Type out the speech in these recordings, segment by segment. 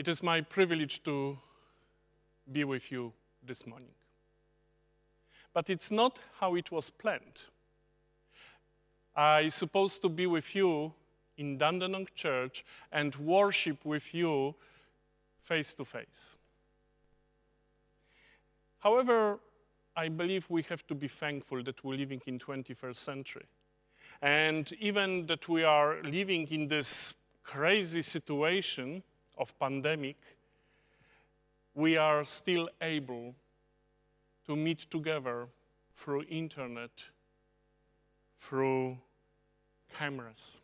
It is my privilege to be with you this morning. But it's not how it was planned. I'm supposed to be with you in Dandenong Church and worship with you face to face. However, I believe we have to be thankful that we're living in 21st century. And even that we are living in this crazy situation of pandemic, we are still able to meet together through internet, through cameras.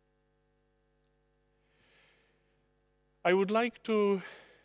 I would like to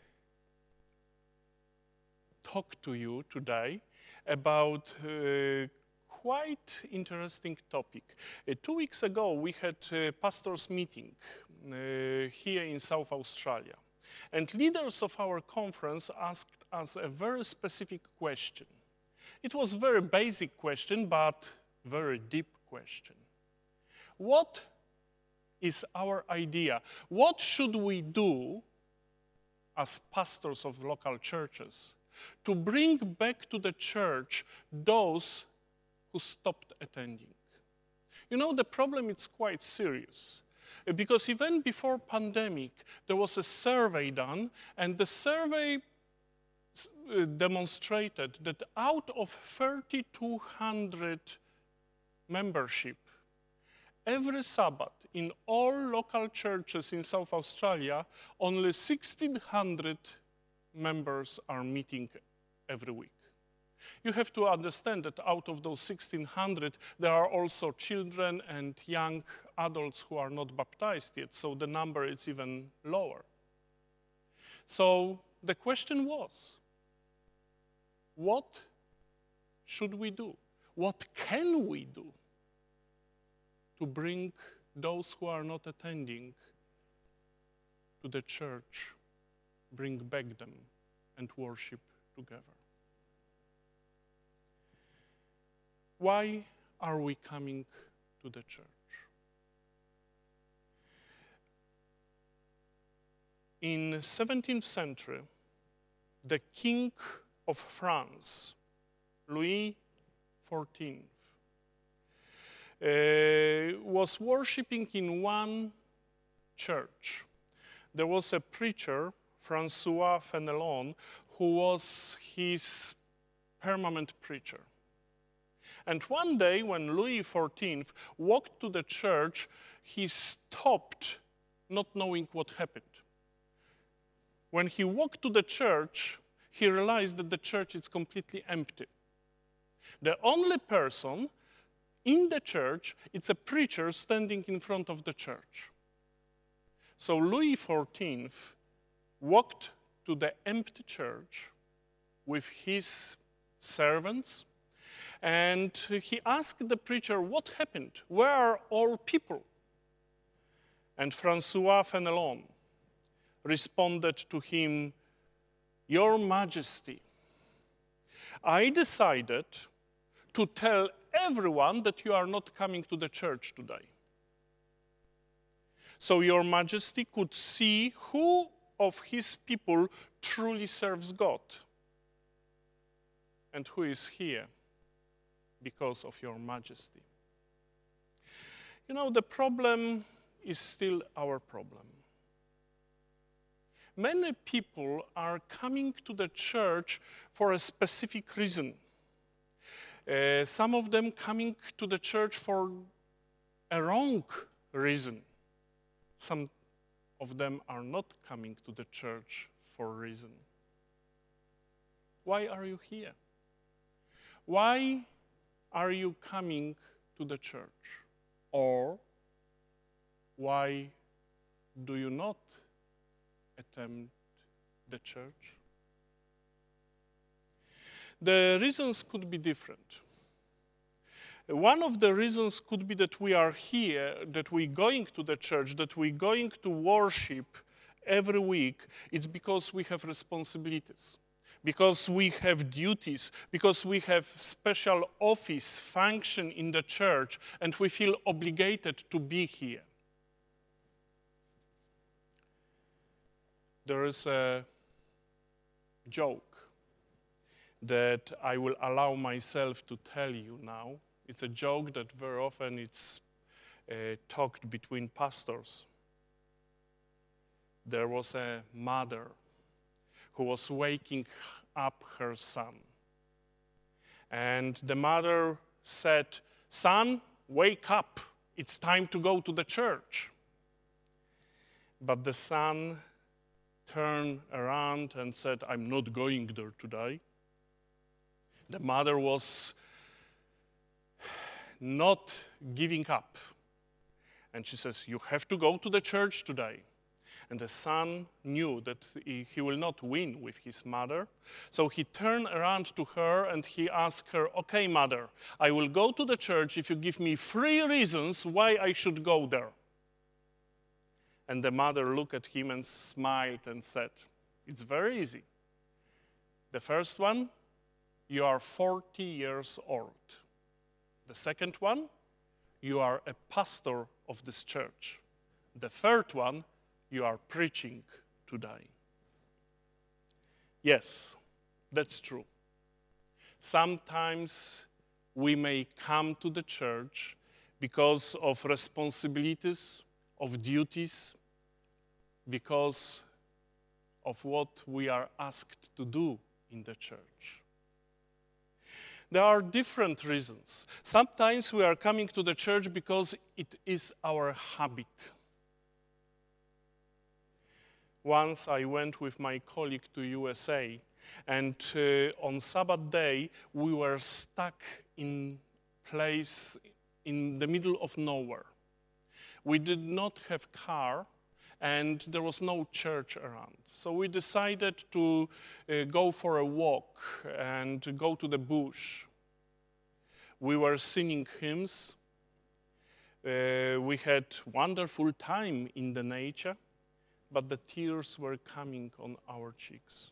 talk to you today about a quite interesting topic. 2 weeks ago, we had a pastors' meeting here in South Australia. And leaders of our conference asked us a very specific question. It was a very basic question, but very deep question. What is our idea? What should we do as pastors of local churches to bring back to the church those who stopped attending? You know, the problem is quite serious. Because even before pandemic, there was a survey done, and the survey demonstrated that out of 3,200 membership, every Sabbath in all local churches in South Australia, only 1,600 members are meeting every week. You have to understand that out of those 1,600, there are also children and young adults who are not baptized yet, so the number is even lower. So the question was, what should we do? What can we do to bring those who are not attending to the church, bring back them and worship together? Why are we coming to the church? In the 17th century, the King of France, Louis XIV, was worshipping in one church. There was a preacher, François Fenelon, who was his permanent preacher. And one day, when Louis XIV walked to the church, he stopped, not knowing what happened. When he walked to the church, he realized that the church is completely empty. The only person in the church is a preacher standing in front of the church. So Louis XIV walked to the empty church with his servants, and he asked the preacher, what happened? Where are all people? And François Fenelon responded to him, Your Majesty, I decided to tell everyone that you are not coming to the church today. So Your Majesty could see who of his people truly serves God and who is here because of Your Majesty. You know, the problem is still our problem. Many people are coming to the church for a specific reason. Some of them coming to the church for a wrong reason. Some of them are not coming to the church for a reason. Why are you here? Why are you coming to the church? Or why do you not attend the church? The reasons could be different. One of the reasons could be that we are here, that we're going to the church, that we're going to worship every week. It's because we have responsibilities, because we have duties, because we have special office function in the church, and we feel obligated to be here. there is a joke that I will allow myself to tell you now. It's a joke that very often it's talked between pastors. There was a mother who was waking up her son. And the mother said, "Son, wake up. It's time to go to the church." But the son turned around and said, "I'm not going there today." The mother was not giving up. And she says, "You have to go to the church today." And the son knew that he will not win with his mother. So he turned around to her and he asked her, "Okay, mother, I will go to the church if you give me 3 reasons why I should go there." And the mother looked at him and smiled and said, "It's very easy. The first one, you are 40 years old. The second one, you are a pastor of this church. The third one, you are preaching today." Yes, that's true. Sometimes we may come to the church because of responsibilities, of duties, because of what we are asked to do in the church. There are different reasons. Sometimes we are coming to the church because it is our habit. Once I went with my colleague to USA, and on Sabbath day we were stuck in place in the middle of nowhere. We did not have car, and there was no church around. So we decided to go for a walk and to go to the bush. We were singing hymns. We had wonderful time in the nature, but the tears were coming on our cheeks.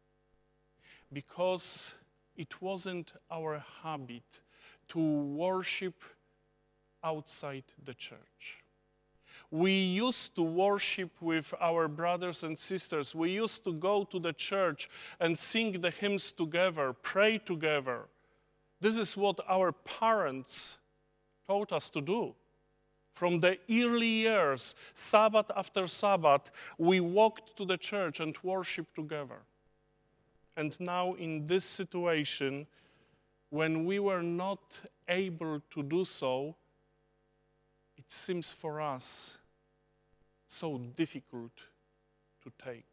Because it wasn't our habit to worship outside the church. We used to worship with our brothers and sisters. We used to go to the church and sing the hymns together, pray together. This is what our parents taught us to do. From the early years, Sabbath after Sabbath, we walked to the church and worshiped together. And now in this situation, when we were not able to do so, it seems for us so difficult to take.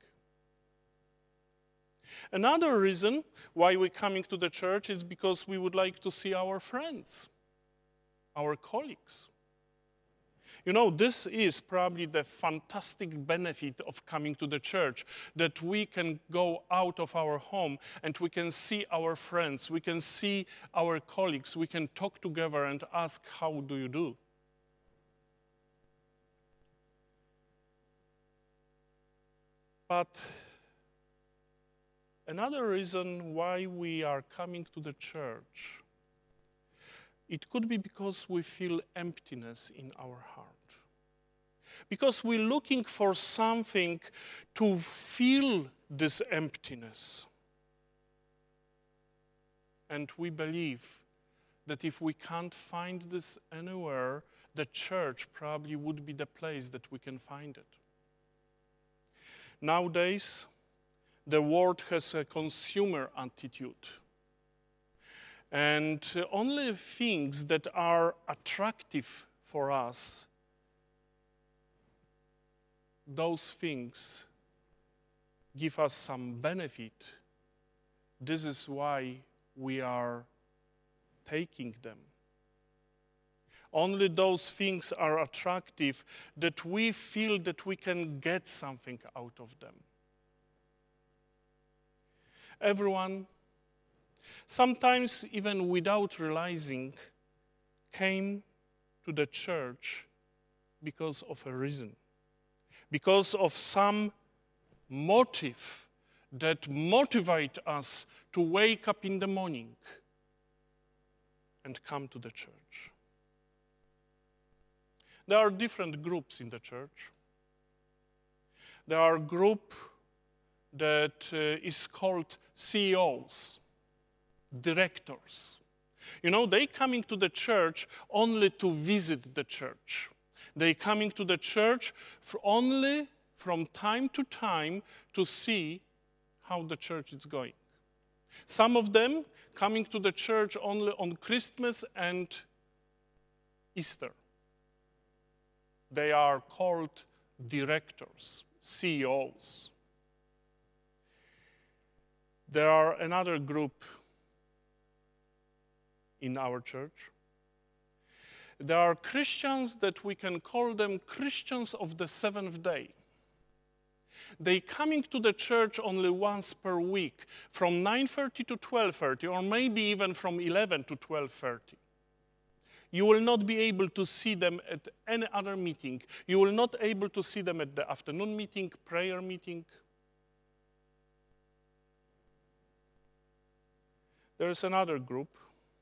Another reason why we're coming to the church is because we would like to see our friends, our colleagues. You know, this is probably the fantastic benefit of coming to the church, that we can go out of our home and we can see our friends, we can see our colleagues, we can talk together and ask, "How do you do?" But another reason why we are coming to the church, it could be because we feel emptiness in our heart. Because we're looking for something to fill this emptiness. And we believe that if we can't find this anywhere, the church probably would be the place that we can find it. Nowadays, the world has a consumer attitude. And only things that are attractive for us, those things give us some benefit. This is why we are taking them. Only those things are attractive that we feel that we can get something out of them. Everyone, sometimes even without realizing, came to the church because of a reason, because of some motive that motivates us to wake up in the morning and come to the church. There are different groups in the church. There are groups that is called CEOs, directors. You know, they coming to the church only to visit the church. They coming to the church only from time to time to see how the church is going. Some of them coming to the church only on Christmas and Easter. They are called directors, CEOs. There are another group in our church. There are Christians that we can call them Christians of the seventh day. They coming to the church only once per week, from 9:30 to 12:30, or maybe even from 11 to 12:30. You will not be able to see them at any other meeting. You will not able to see them at the afternoon meeting, prayer meeting. There is another group.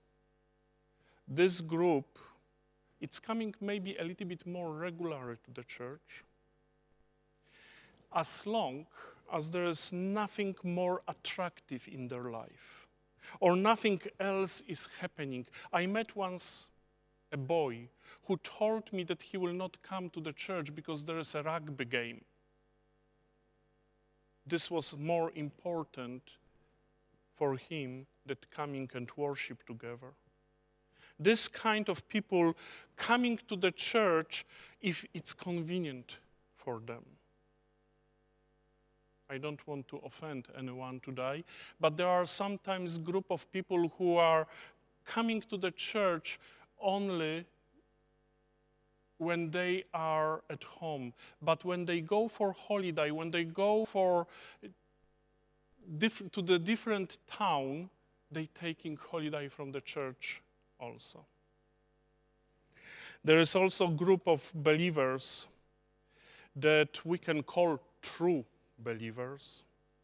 This group, it's coming maybe a little bit more regularly to the church, as long as there is nothing more attractive in their life, or nothing else is happening. I met once a boy who told me that he will not come to the church because there is a rugby game. This was more important for him than coming and worship together. This kind of people coming to the church if it's convenient for them. I don't want to offend anyone today, but there are sometimes group of people who are coming to the church only when they are at home. But when they go for holiday, when they go to the different town, they taking holiday from the church also. There is also a group of believers that we can call true believers.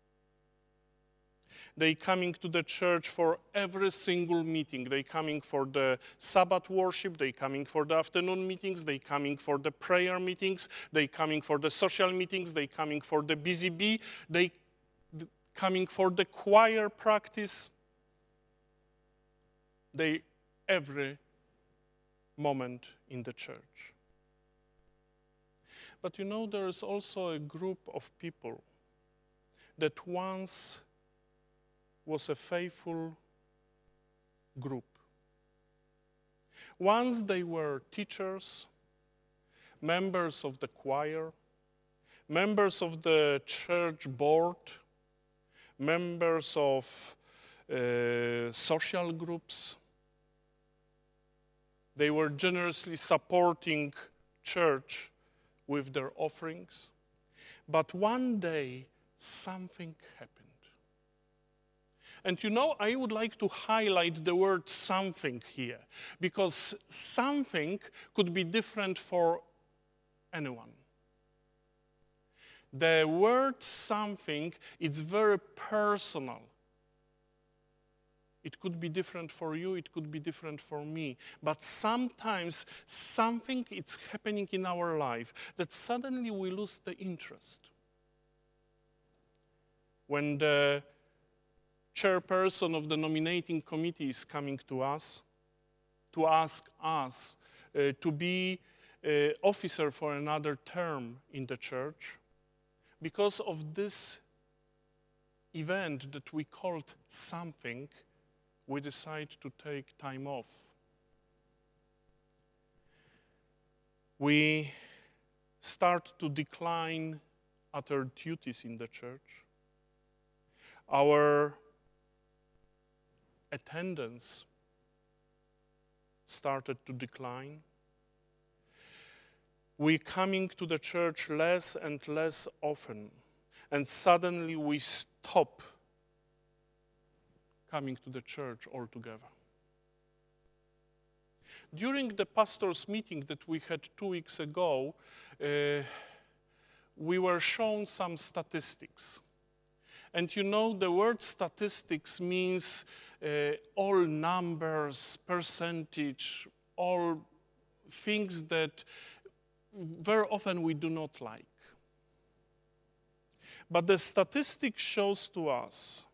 They coming to the church for every single meeting. They coming for the Sabbath worship. They coming for the afternoon meetings. They coming for the prayer meetings. They coming for the social meetings. They coming for the busy bee. They coming for the choir practice. They every moment in the church. But you know, there is also a group of people that once was a faithful group. Once they were teachers, members of the choir, members of the church board, members of social groups. They were generously supporting church with their offerings. But one day, something happened. And you know, I would like to highlight the word something here, because something could be different for anyone. The word something is very personal. It could be different for you, it could be different for me. But sometimes something is happening in our life that suddenly we lose the interest. When the chairperson of the nominating committee is coming to us to ask us to be officer for another term in the church, because of this event that we called something, we decide to take time off. We start to decline other duties in the church. Our attendance started to decline. We're coming to the church less and less often, and suddenly we stop coming to the church altogether. During the pastors' meeting that we had 2 weeks ago, we were shown some statistics. And you know, the word statistics means all numbers, percentage, all things that very often we do not like. But the statistic shows to us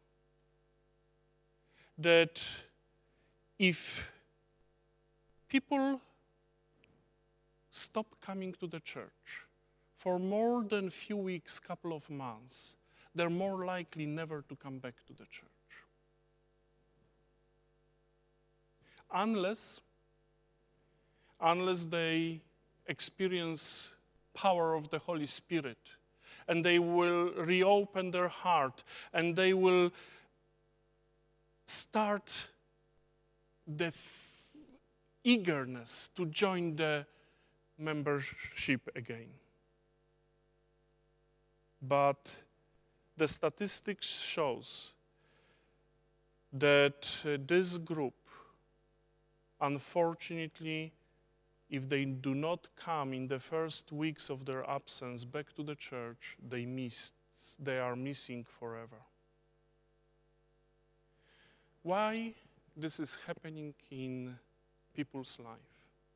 that if people stop coming to the church for more than a few weeks, couple of months, they're more likely never to come back to the church. Unless they experience power of the Holy Spirit, and they will reopen their heart, and they will start the eagerness to join the membership again. But the statistics shows that this group, unfortunately, if they do not come in the first weeks of their absence back to the church, they are missing forever. Why this is happening in people's life?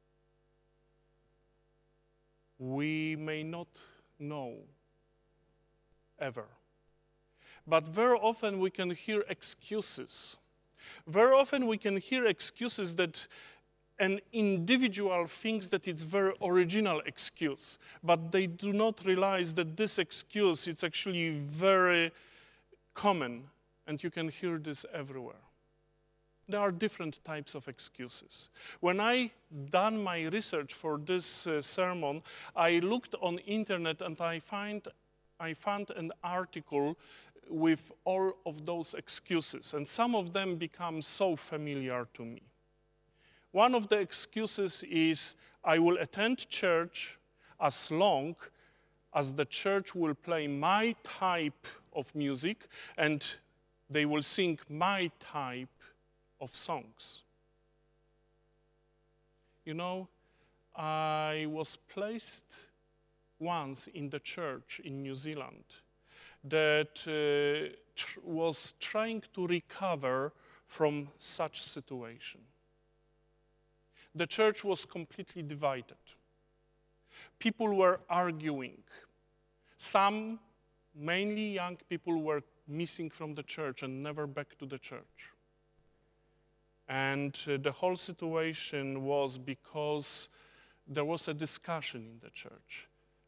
We may not know ever. But very often we can hear excuses. Very often we can hear excuses that an individual thinks that it's very original excuse, but they do not realize that this excuse is actually very common, and you can hear this everywhere. There are different types of excuses. When I done my research for this sermon, I looked on internet and I found an article with all of those excuses, and some of them become so familiar to me. One of the excuses is, I will attend church as long as the church will play my type of music and they will sing my type of songs. You know, I was placed once in the church in New Zealand that was trying to recover from such situation. The church was completely divided. People were arguing. Some, mainly young people, were missing from the church and never back to the church. And the whole situation was because there was a discussion in the church.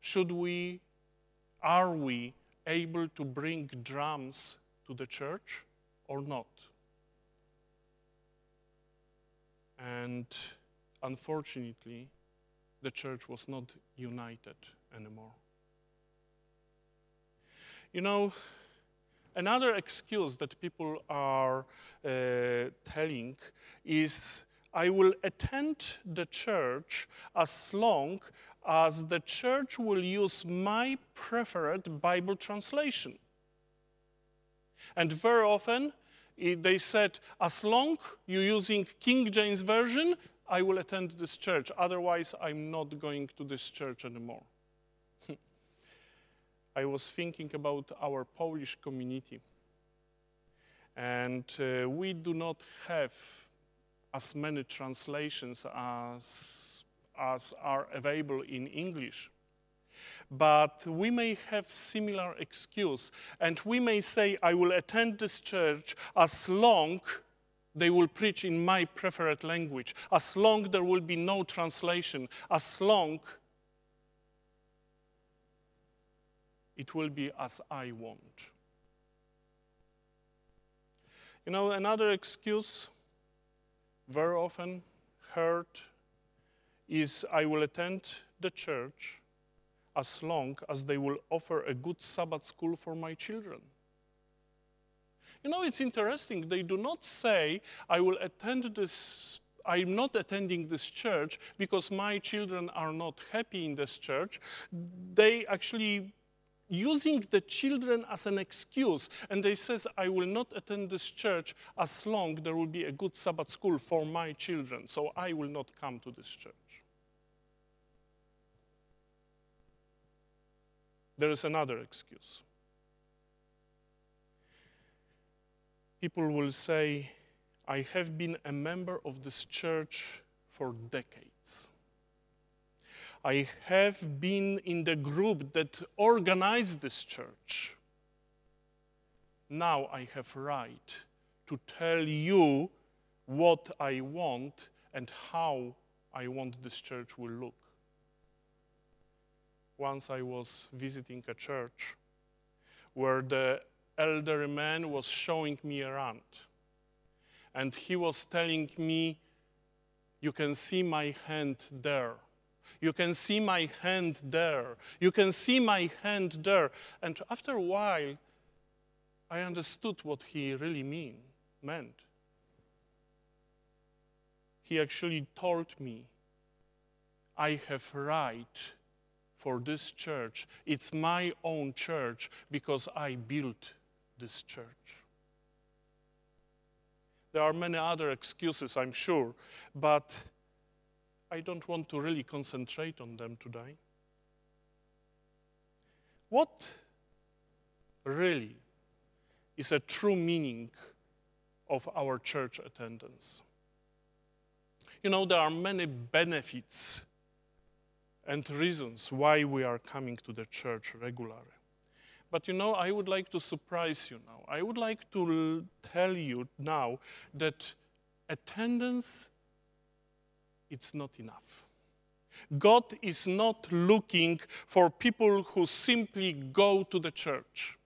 Are we able to bring drums to the church or not? And unfortunately, the church was not united anymore. You know, another excuse that people are telling is, I will attend the church as long as the church will use my preferred Bible translation. And very often, they said, as long you're using King James Version, I will attend this church. Otherwise, I'm not going to this church anymore. I was thinking about our Polish community. And we do not have as many translations as are available in English. But we may have similar excuse. And we may say, I will attend this church as long they will preach in my preferred language, as long there will be no translation, as long it will be as I want. You know, another excuse very often heard is, I will attend the church as long as they will offer a good Sabbath school for my children. You know, it's interesting. They do not say, I will attend this, I'm not attending this church because my children are not happy in this church. They actually using the children as an excuse, and they says, I will not attend this church as long there will be a good Sabbath school for my children, so I will not come to this church. There is another excuse. People will say, I have been a member of this church for decades. I have been in the group that organized this church. now I have right to tell you what I want and how I want this church will look. Once I was visiting a church where the elderly man was showing me around. And he was telling me, you can see my hand there. You can see my hand there. You can see my hand there. And after a while, I understood what he really meant. He actually told me, I have right for this church. It's my own church because I built this church. There are many other excuses, I'm sure, but I don't want to really concentrate on them today. What really is a true meaning of our church attendance? You know, there are many benefits and reasons why we are coming to the church regularly. But you know, I would like to surprise you now. I would like to tell you now that attendance, it's not enough. God is not looking for people who simply go to the church.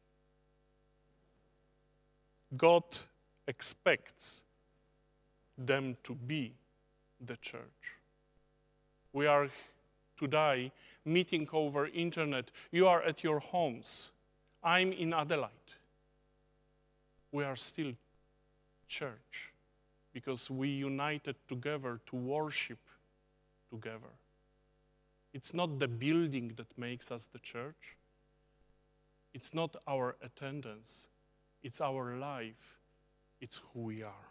God expects them to be the church. We are today meeting over internet. You are at your homes. I'm in Adelaide. We are still church because we united together to worship together. It's not the building that makes us the church. It's not our attendance. It's our life. It's who we are.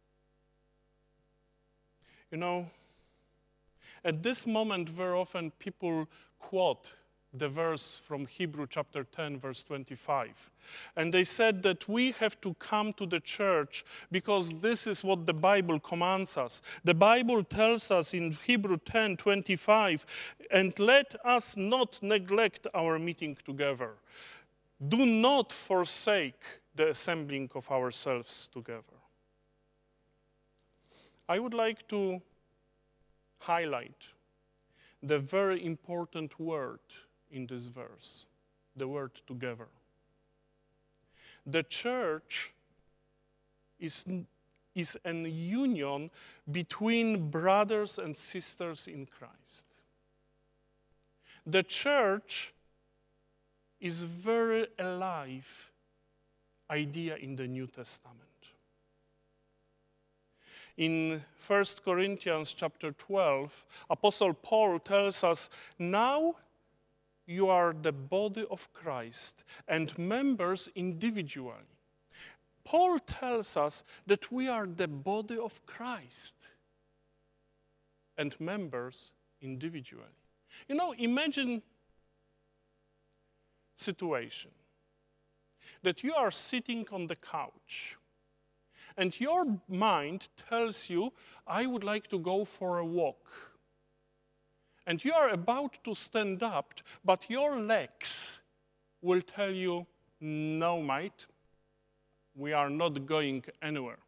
You know, at this moment, very often people quote the verse from Hebrew chapter 10, verse 25. And they said that we have to come to the church because this is what the Bible commands us. The Bible tells us in Hebrew 10, 25, and let us not neglect our meeting together. Do not forsake the assembling of ourselves together. I would like to highlight the very important word in this verse, the word together. The church is an union between brothers and sisters in Christ. The church is a very alive idea in the New Testament. In 1 Corinthians chapter 12, Apostle Paul tells us, now you are the body of Christ and members individually. Paul tells us that we are the body of Christ and members individually. You know, imagine situation that you are sitting on the couch and your mind tells you, I would like to go for a walk. And you are about to stand up, but your legs will tell you, no, mate, we are not going anywhere.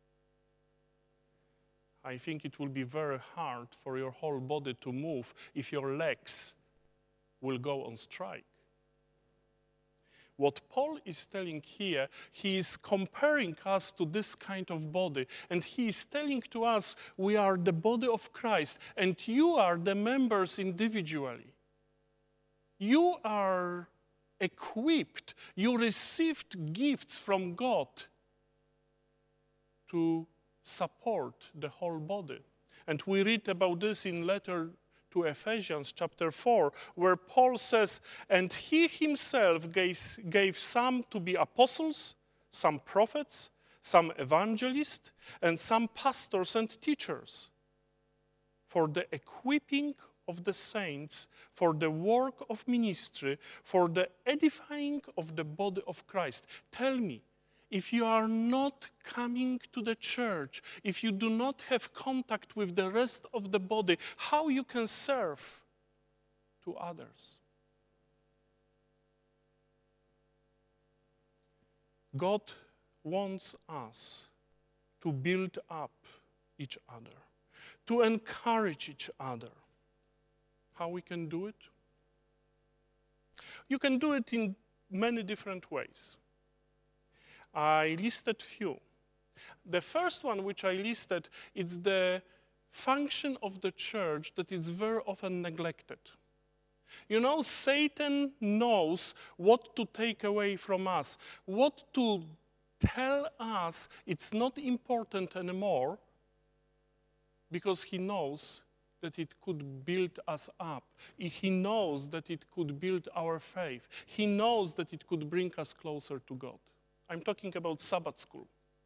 I think it will be very hard for your whole body to move if your legs will go on strike. What Paul is telling here, he is comparing us to this kind of body. And he is telling to us, we are the body of Christ, and you are the members individually. You are equipped. You received gifts from God to support the whole body. And we read about this in letter to Ephesians chapter 4, where Paul says, and he himself gave some to be apostles, some prophets, some evangelists, and some pastors and teachers, for the equipping of the saints, for the work of ministry, for the edifying of the body of Christ. Tell me, if you are not coming to the church, if you do not have contact with the rest of the body, how you can serve to others? God wants us to build up each other, to encourage each other. How we can do it? You can do it in many different ways. I listed few. The first one which I listed is the function of the church that is very often neglected. You know, Satan knows what to take away from us, what to tell us it's not important anymore, because he knows that it could build us up. He knows that it could build our faith. He knows that it could bring us closer to God. I'm talking about Sabbath school.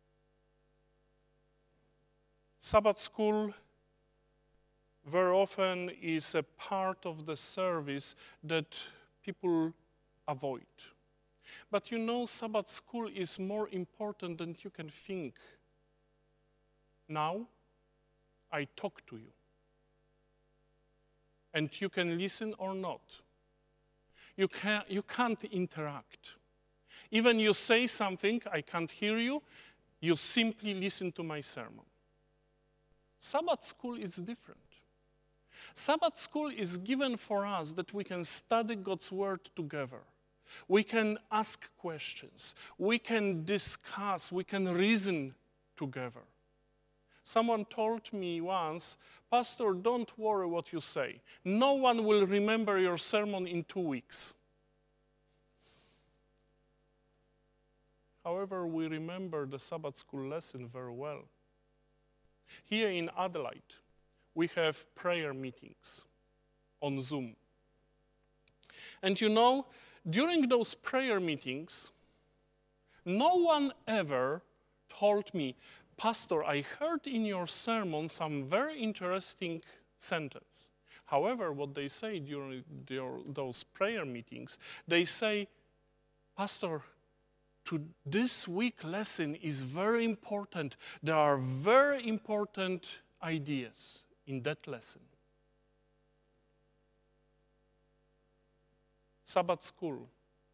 Sabbath school very often is a part of the service that people avoid. But you know, Sabbath school is more important than you can think. Now, I talk to you. And you can listen or not. You can't interact. Even you say something, I can't hear you, you simply listen to my sermon. Sabbath school is different. Sabbath school is given for us that we can study God's word together. We can ask questions. We can discuss. We can reason together. Someone told me once, Pastor, don't worry what you say. No one will remember your sermon in 2 weeks. However, we remember the Sabbath school lesson very well. Here in Adelaide, we have prayer meetings on Zoom. And you know, during those prayer meetings, no one ever told me, Pastor, I heard in your sermon some very interesting sentence. However, what they say during those prayer meetings, they say, Pastor, this week lesson is very important. There are very important ideas in that lesson. Sabbath school,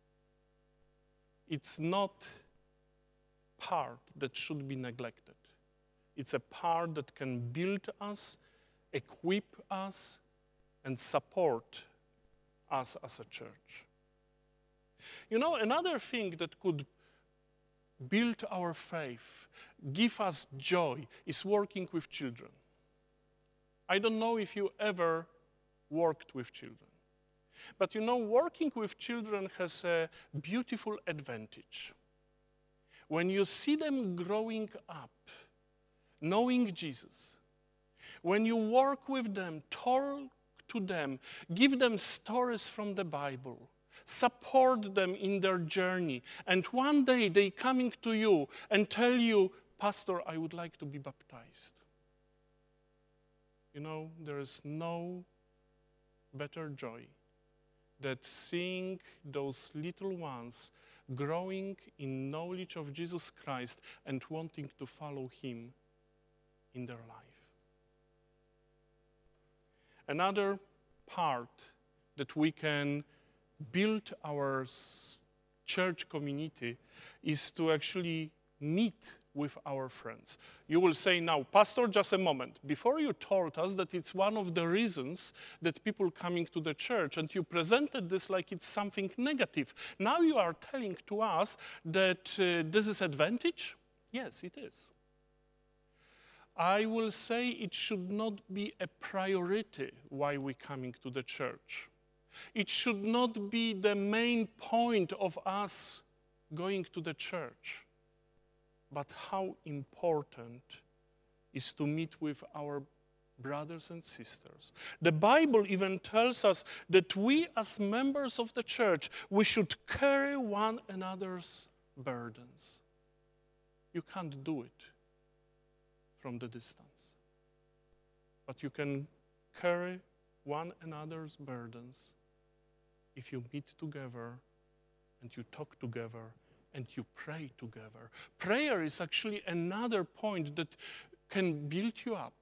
it's not part that should be neglected. It's a part that can build us, equip us, and support us as a church. You know, another thing that could build our faith, give us joy, is working with children. I don't know if you ever worked with children. But you know, working with children has a beautiful advantage. When you see them growing up, knowing Jesus, when you work with them, talk to them, give them stories from the Bible, support them in their journey, and one day they coming to you and tell you, Pastor, I would like to be baptized. You know, there is no better joy than seeing those little ones growing in knowledge of Jesus Christ and wanting to follow Him in their life. Another part that we can build our church community is to actually meet with our friends. You will say now, Pastor, just a moment. Before you told us that it's one of the reasons that people coming to the church, and you presented this like it's something negative. Now you are telling to us that this is advantage? Yes, it is. I will say it should not be a priority why we're coming to the church. It should not be the main point of us going to the church. But how important is to meet with our brothers and sisters. The Bible even tells us that we as members of the church, we should carry one another's burdens. You can't do it from the distance. But you can carry one another's burdens if you meet together and you talk together and you pray together. Prayer is actually another point that can build you up.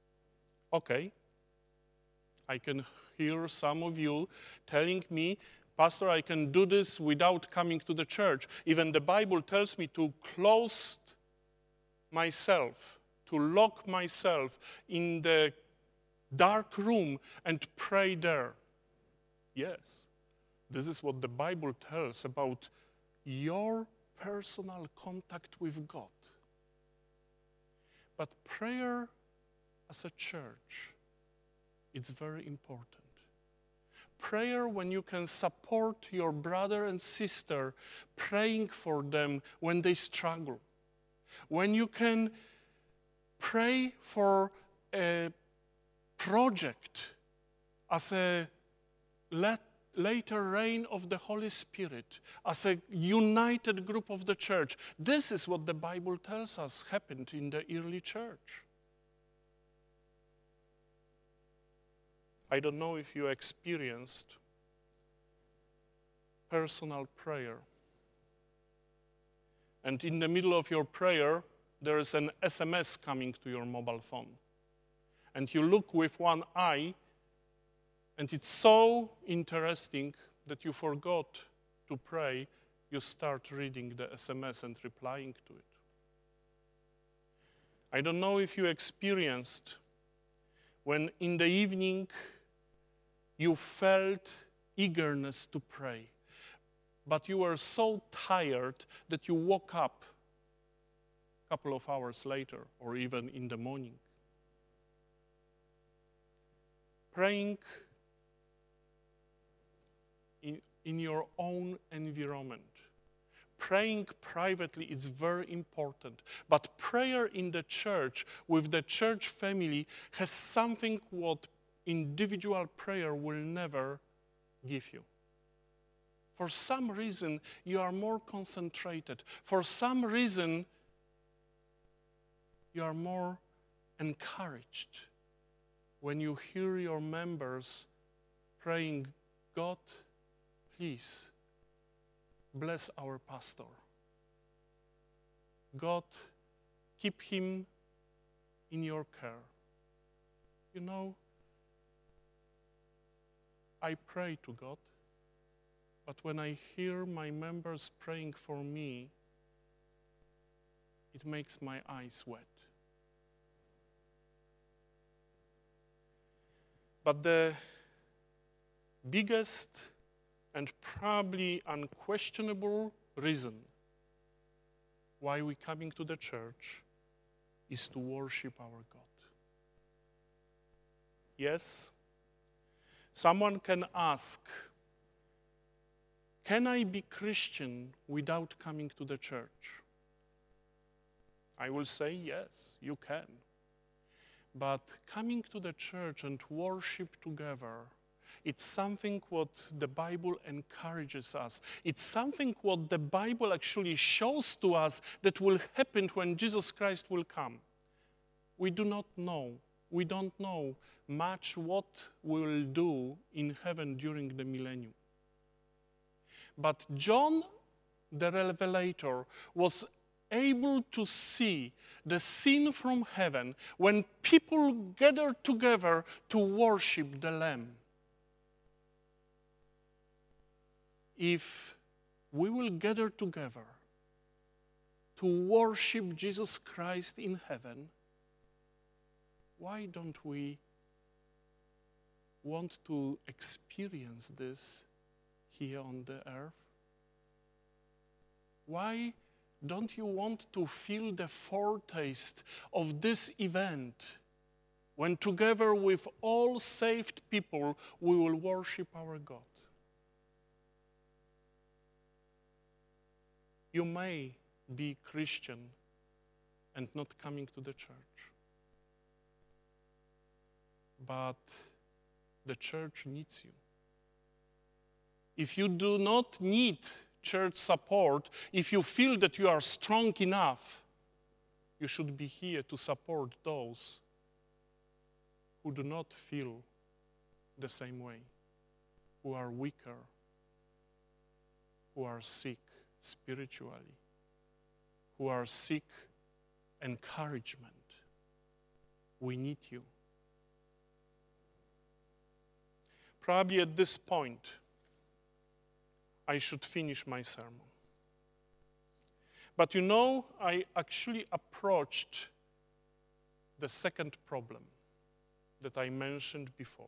Okay, I can hear some of you telling me, Pastor, I can do this without coming to the church. Even the Bible tells me to close myself, to lock myself in the dark room and pray there. Yes, this is what the Bible tells about your personal contact with God. But prayer as a church, it's very important. Prayer when you can support your brother and sister, praying for them when they struggle. When you can pray for a project as a later reign of the Holy Spirit, as a united group of the church. This is what the Bible tells us happened in the early church. I don't know if you experienced personal prayer. And in the middle of your prayer, there is an SMS coming to your mobile phone. And you look with one eye, and it's so interesting that you forgot to pray. You start reading the SMS and replying to it. I don't know if you experienced when in the evening you felt eagerness to pray, but you were so tired that you woke up a couple of hours later or even in the morning. Praying in your own environment. Praying privately is very important, but prayer in the church with the church family has something what individual prayer will never give you. For some reason, you are more concentrated. For some reason, you are more encouraged when you hear your members praying, God, please bless our pastor. God, keep him in your care. You know, I pray to God, but when I hear my members praying for me, it makes my eyes wet. But the biggest and probably unquestionable reason why we're coming to the church is to worship our God. Yes, someone can ask, can I be Christian without coming to the church? I will say yes, you can. But coming to the church and worship together, it's something what the Bible encourages us. It's something what the Bible actually shows to us that will happen when Jesus Christ will come. We do not know. We don't know much what we will do in heaven during the millennium. But John, the Revelator, was able to see the scene from heaven when people gather together to worship the Lamb. If we will gather together to worship Jesus Christ in heaven, why don't we want to experience this here on the earth? Why don't you want to feel the foretaste of this event when together with all saved people we will worship our God? You may be Christian and not coming to the church, but the church needs you. If you do not need church support, if you feel that you are strong enough, you should be here to support those who do not feel the same way, who are weaker, who are sick spiritually, who are seek encouragement. We need you. Probably at this point, I should finish my sermon. But you know, I actually approached the second problem that I mentioned before.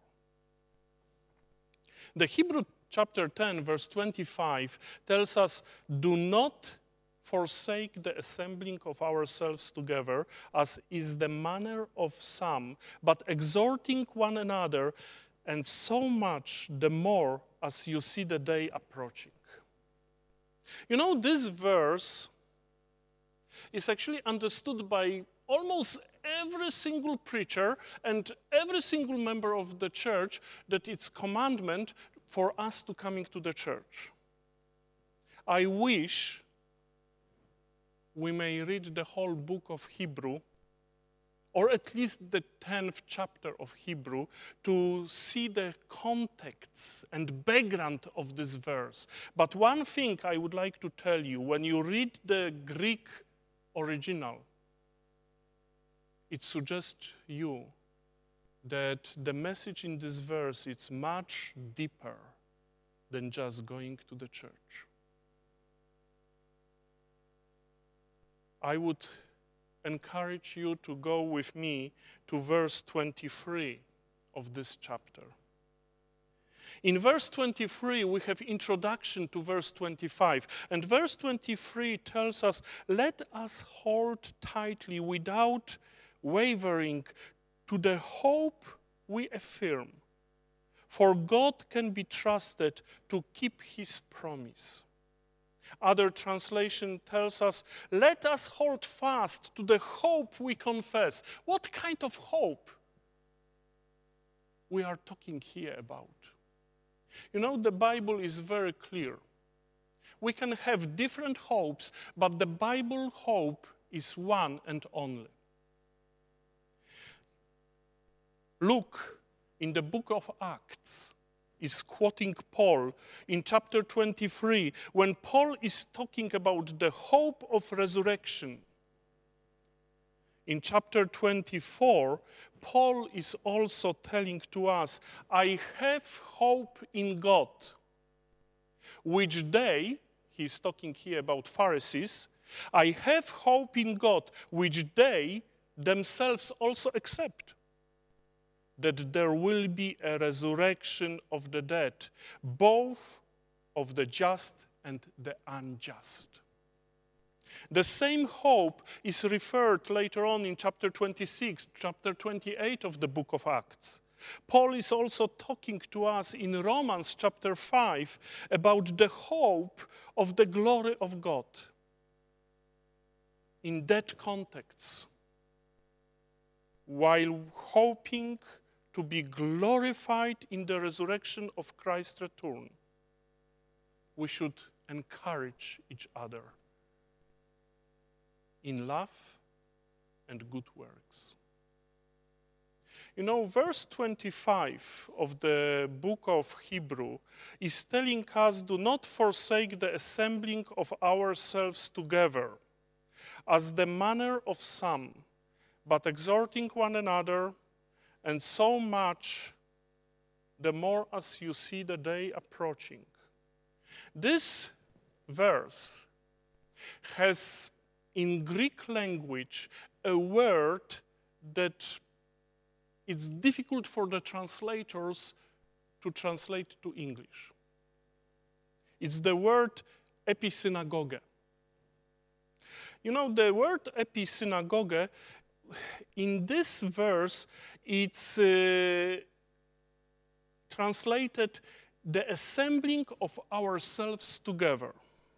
The Hebrew chapter 10, verse 25 tells us, do not forsake the assembling of ourselves together, as is the manner of some, but exhorting one another, and so much the more as you see the day approaching. You know, this verse is actually understood by almost every single preacher and every single member of the church that it's commandment for us to coming to the church. I wish we may read the whole book of Hebrew, or at least the 10th chapter of Hebrew, to see the context and background of this verse. But one thing I would like to tell you, when you read the Greek original, it suggests you that the message in this verse is much deeper than just going to the church. I would encourage you to go with me to verse 23 of this chapter. In verse 23, we have introduction to verse 25. And verse 23 tells us, let us hold tightly without wavering to the hope we affirm. For God can be trusted to keep his promise. Other translation tells us, let us hold fast to the hope we confess. What kind of hope we are talking here about? You know, the Bible is very clear. We can have different hopes, but the Bible hope is one and only. Luke, in the book of Acts, is quoting Paul in chapter 23, when Paul is talking about the hope of resurrection. In chapter 24, Paul is also telling to us, I have hope in God, which they, he's talking here about Pharisees, I have hope in God, which they themselves also accept, that there will be a resurrection of the dead, both of the just and the unjust. The same hope is referred later on in chapter 26, chapter 28 of the book of Acts. Paul is also talking to us in Romans chapter 5 about the hope of the glory of God. In that context, while hoping to be glorified in the resurrection of Christ's return, we should encourage each other in love and good works. You know, verse 25 of the book of Hebrew is telling us, do not forsake the assembling of ourselves together, as the manner of some, but exhorting one another, and so much the more as you see the day approaching. This verse has in Greek language a word that it's difficult for the translators to translate to English. It's the word episynagoge. You know, the word episynagoge, in this verse, it's translated the assembling of ourselves together.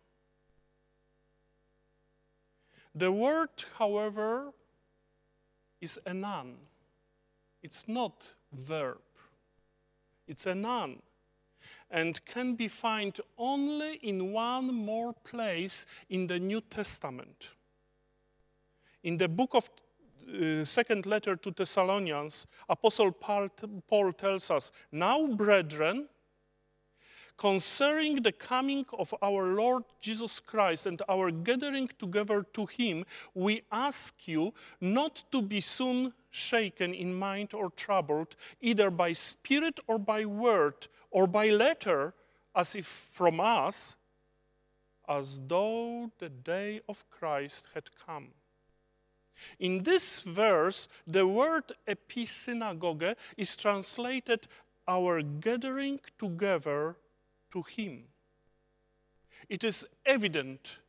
The word, however, is a noun. It's not verb. It's a noun, and can be found only in one more place in the New Testament. In the book of second letter to Thessalonians, Apostle Paul tells us, now, brethren, concerning the coming of our Lord Jesus Christ and our gathering together to him, we ask you not to be soon shaken in mind or troubled, either by spirit or by word or by letter, as if from us, as though the day of Christ had come. In this verse, the word episynagoge is translated our gathering together to him. It is evident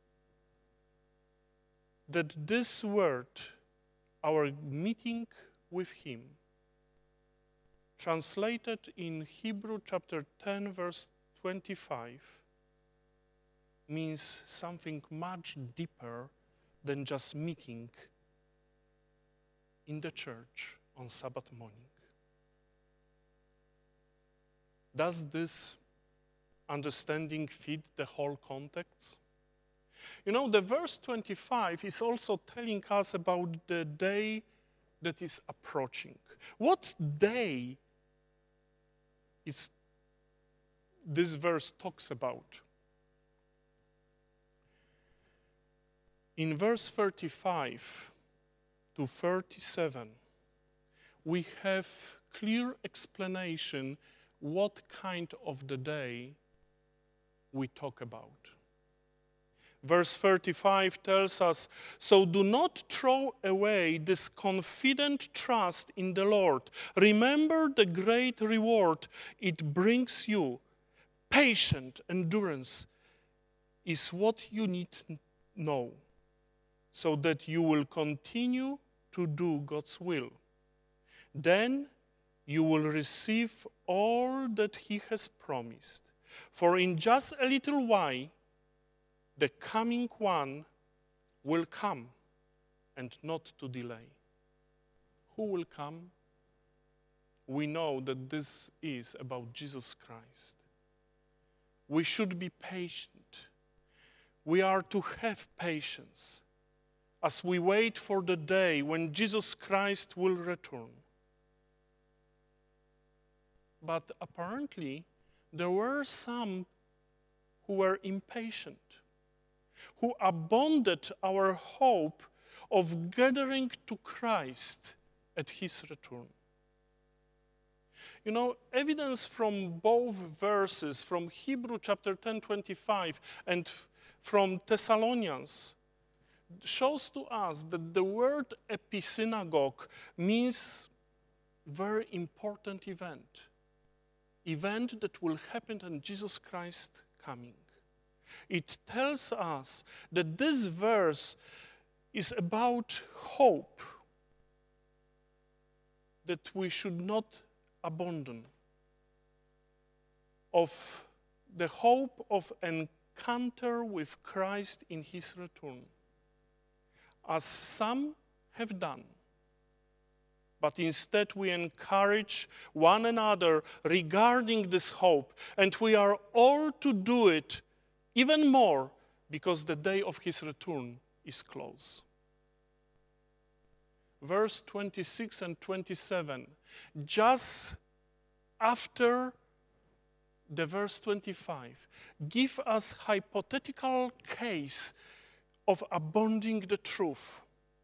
that this word, our meeting with him, translated in Hebrew chapter 10, verse 25, means something much deeper than just meeting in the church on Sabbath morning. Does this understanding fit the whole context? You know, the verse 25 is also telling us about the day that is approaching. What day is this verse talks about? In verse 35 to 37, we have clear explanation what kind of the day we talk about. Verse 35 tells us, "So do not throw away this confident trust in the Lord. Remember the great reward it brings you. Patient endurance is what you need to know, so that you will continue to do God's will. Then you will receive all that he has promised. For in just a little while, the coming one will come, and not to delay." Who will come? We know that this is about Jesus Christ. We should be patient. We are to have patience as we wait for the day when Jesus Christ will return. But apparently, there were some who were impatient, who abandoned our hope of gathering to Christ at his return. You know, evidence from both verses, from Hebrew chapter 10, 25, and from Thessalonians, shows to us that the word episynagogue means very important event that will happen in Jesus Christ coming. It tells us that this verse is about hope that we should not abandon, of the hope of encounter with Christ in his return, as some have done. But instead we encourage one another regarding this hope, and we are all to do it even more because the day of his return is close. Verse 26 and 27, just after the verse 25, give us hypothetical case of abandoning the truth.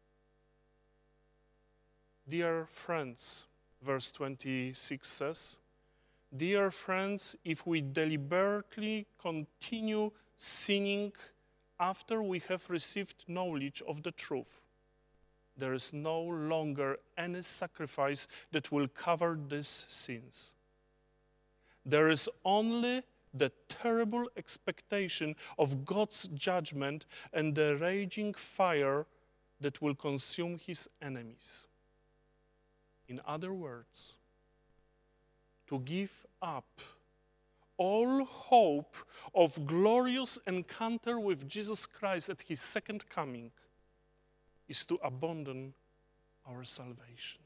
Dear friends, verse 26 says, "Dear friends, if we deliberately continue sinning after we have received knowledge of the truth, there is no longer any sacrifice that will cover these sins. There is only the terrible expectation of God's judgment and the raging fire that will consume his enemies." In other words, to give up all hope of glorious encounter with Jesus Christ at his second coming is to abandon our salvation.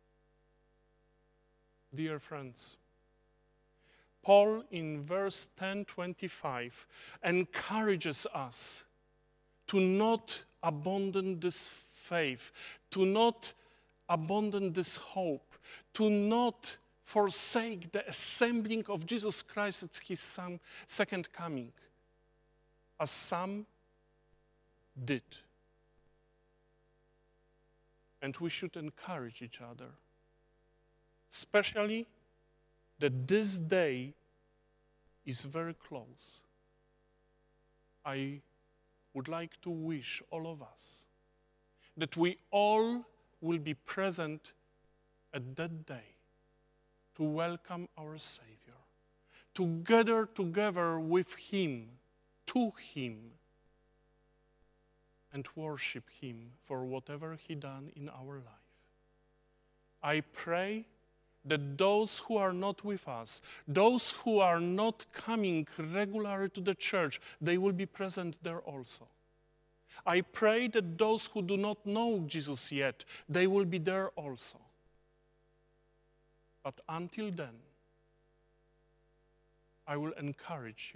Dear friends, Paul in verse 10:25 encourages us to not abandon this faith, to not abandon this hope, to not forsake the assembling of Jesus Christ at his second coming, as some did. And we should encourage each other, especially that this day is very close. I would like to wish all of us that we all will be present at that day to welcome our Savior, to gather together with Him, to Him, and worship Him for whatever He done in our life. I pray that those who are not with us, those who are not coming regularly to the church, they will be present there also. I pray that those who do not know Jesus yet, they will be there also. But until then, I will encourage you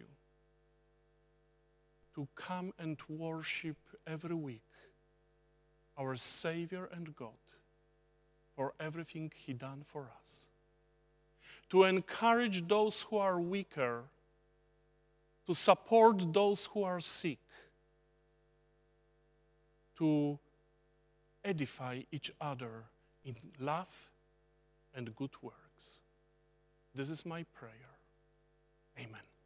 to come and worship every week our Savior and God for everything He done for us. To encourage those who are weaker, to support those who are sick, to edify each other in love and good works. This is my prayer. Amen.